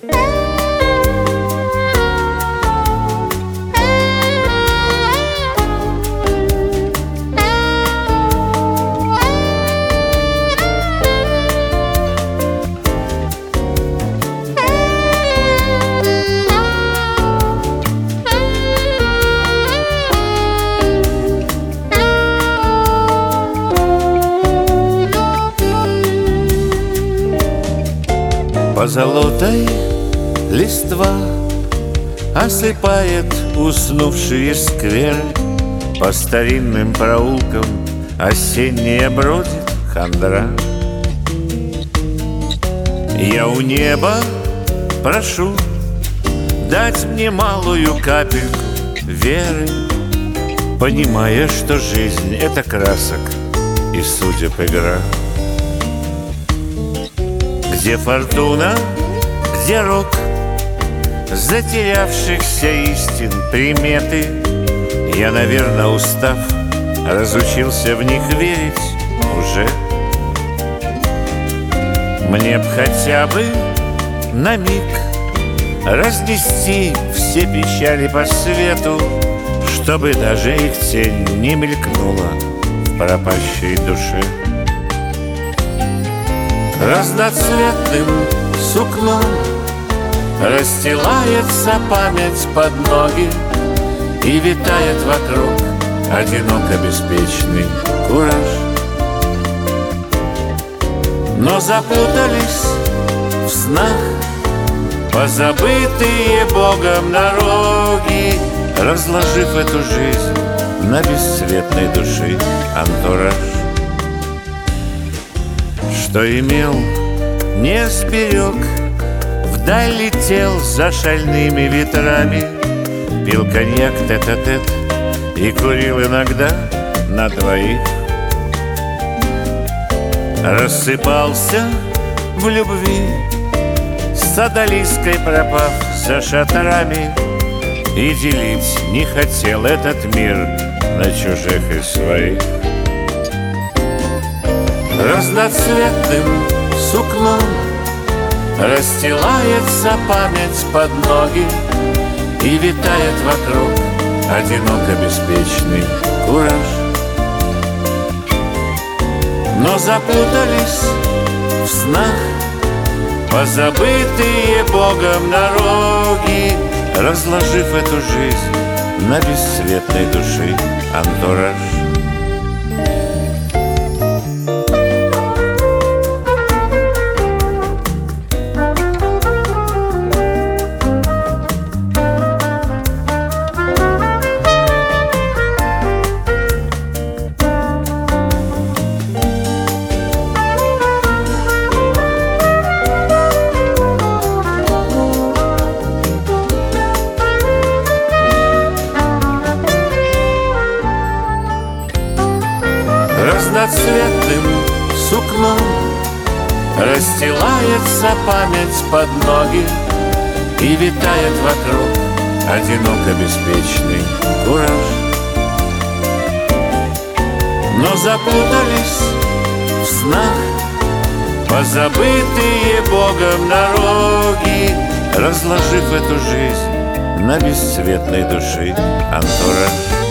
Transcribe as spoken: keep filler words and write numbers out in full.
Позолотой листва осыпает уснувшие скверы. По старинным проулкам осенняя бродит хандра. Я у неба прошу дать мне малую капельку веры, понимая, что жизнь — это красок и судеб игра. Где фортуна, где рок затерявшихся истин приметы? Я, наверное, устав, разучился в них верить уже. Мне б хотя бы на миг разнести все печали по свету, чтобы даже их тень не мелькнула в пропащей душе. Разноцветным сукном расстилается память под ноги, и витает вокруг одиноко беспечный кураж. Но запутались в снах позабытые Богом дороги, разложив эту жизнь на бесцветной души антураж. Что имел, не сберег, вдаль летел за шальными ветрами, пил коньяк тет-а-тет и курил иногда на двоих. Рассыпался в любви, с одолиской пропав за шатрами, и делить не хотел этот мир на чужих и своих. Разноцветным сукном расстилается память под ноги, и витает вокруг одиноко беспечный кураж. Но запутались в снах позабытые Богом дороги, разложив эту жизнь на бесцветной души антураж. Разноцветным сукном расстилается память под ноги, и витает вокруг одиноко беспечный кураж. Но запутались в снах позабытые Богом дороги, разложив эту жизнь на бесцветной души антураж.